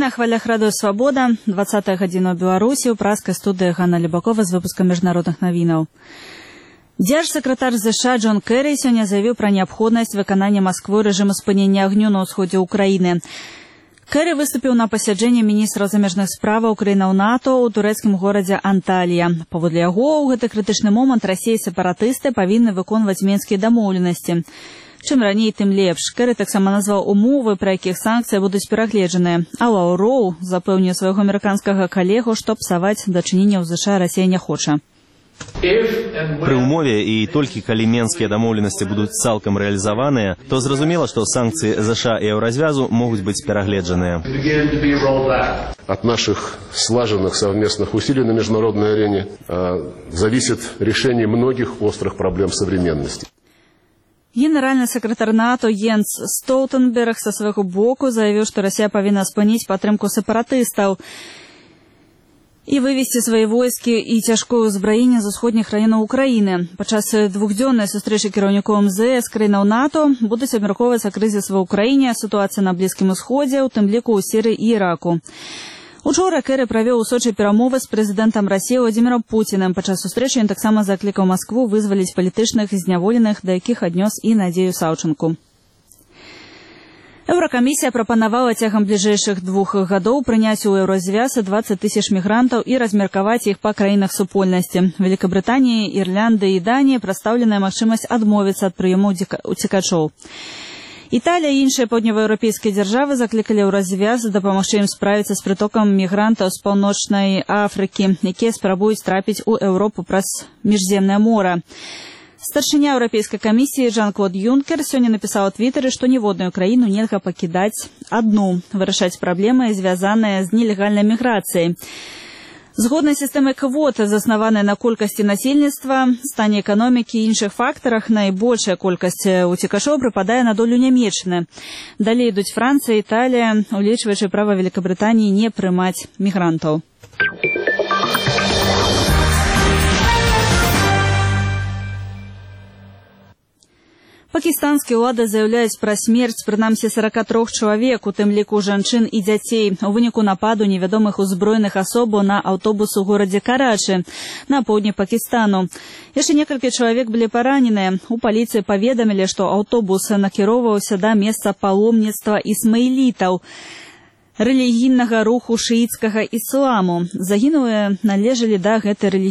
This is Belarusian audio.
На хвалях радыё «Свабода», 20-я гадзіна ў Беларусі, у праскай студыі Ганна Лебакова з выпускам міжнародных навінаў. Дзяржсакратар США Джон Керрі сёння заявіў пра неабходнасць выканання Масквой рэжыму спынення агню на ўсходзе ўкраіны. Керрі выступіў на пасяджэнні міністра замежных справаў краінаў НАТО ў турэцкім горадзе Анталія. Паводле яго, у гэты крытычны момант Расія і сепаратысты павінны выконваць мінскія дамоўленасці. Чым раней, тым лепш. Керрі таксама назваў умовы, пры якіх санкцыі будуць перагледжаныя. А Лаўроў запэўніў свайго амерыканскага калегу, што псаваць дачыненняў з США Расія не хоча. Пры ўмове і толькі калі менскія дамоўленасці будуць цалкам рэалізаваныя, то зразумела, што санкцыі США і еўразвязу могуць быць перагледжаныя. От наших слаженных совместных усилий на международной арене зависит решение многих острых проблем современности. Генеральны сакратар НАТО Йенс Столтенберг са свайго боку заявіў, што Расія павінна спыніць падтрымку сепаратыстаў і вывесці свае войскі і цяжкое ўзбраенне з усходніх раёнаў Украіны. Падчас двухдзённай сустрэчы кіраўнікоў МЗС краінаў НАТО будуць абмяркоўвацца крызіс ва ўкраіне, сітуацыя на Блізкім усходзе, у тым ліку ў Сірыі і Іраку. Учора Керрі правёў у Сочы перамовы з прэзідэнтам Расіі Владзімірам Пуцінам. Падчас сустрэчы ён таксама заклікаў Маскву вызваліць палітычных зняволеных, да якіх аднёс і Надзею Саўчанку. Еўракамісія прапанавала цягам бліжэйшых 2 гадоў прыняць у еўразвяз 20 тысяч мігрантаў і размеркаваць іх па краінах супольнасці. Великабрытаніі, Ірландыі і Даніі прадстаўленая магчымасць адмовіцца ад прыёму уцекачоў. Італія і іншыя паўднёваеўрапейскія дзяржавы заклікалі еўразвяз дапамагчы ім справіцца з прытокам мігрантаў з паўночнай Афрыкі, якія спрабуюць трапіць у Еўропу праз міжземнае мора. Старшыня Еўрапейскай камісіі Жан-Клод Юнкер сёння напісаў у твітары, што ніводную краіну нельга пакідаць адну, вырашаць праблемы, звязаныя з нелегальнай міграцыяй. Згодна з сістэмай квот, заснаванай на колькасці насельніцтва, стане эканомікі і іншых фактарах, найбольшая колькасць уцекачоў прыпадае на долю Нямецчыны. Далей ідуць Францыя, Італія, улічваючы права Великабрытаніі не прымаць мігрантаў. Пакістанскія ўлады заяўляюць пра смерць прынамсі 43 чалавек, у тым ліку жанчын і дзяцей, у выніку нападу невядомых узброеных асобаў на аўтобус у горадзе Карачы, на поўдні Пакістану. Яшчэ некалькі чалавек былі параненыя. У паліцыі паведамілі, што аўтобус накіроўваўся да месца паломніцтва ісмаілітаў, рэлігійнага руху шыіцкага ісламу. Загінулыя належалі да гэтай рэлігійнай